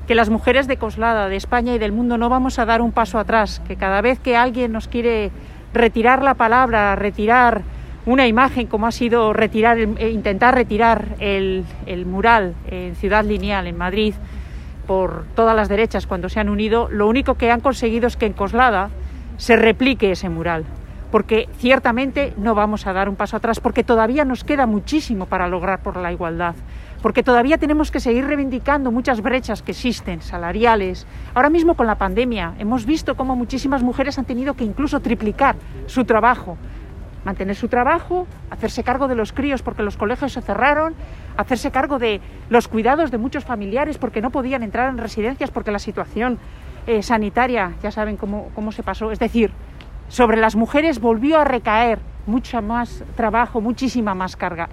que las mujeres de Coslada, de España y del mundo no vamos a dar un paso atrás, que cada vez que alguien nos quiere retirar la palabra, retirar una imagen como ha sido intentar retirar el mural en Ciudad Lineal, en Madrid, por todas las derechas cuando se han unido, lo único que han conseguido es que en Coslada se replique ese mural, porque ciertamente no vamos a dar un paso atrás, porque todavía nos queda muchísimo para lograr por la igualdad, porque todavía tenemos que seguir reivindicando muchas brechas que existen, salariales. Ahora mismo con la pandemia hemos visto cómo muchísimas mujeres han tenido que incluso triplicar su trabajo, mantener su trabajo, hacerse cargo de los críos porque los colegios se cerraron, hacerse cargo de los cuidados de muchos familiares porque no podían entrar en residencias porque la situación sanitaria, ya saben cómo se pasó. Es decir, sobre las mujeres volvió a recaer mucho más trabajo, muchísima más carga.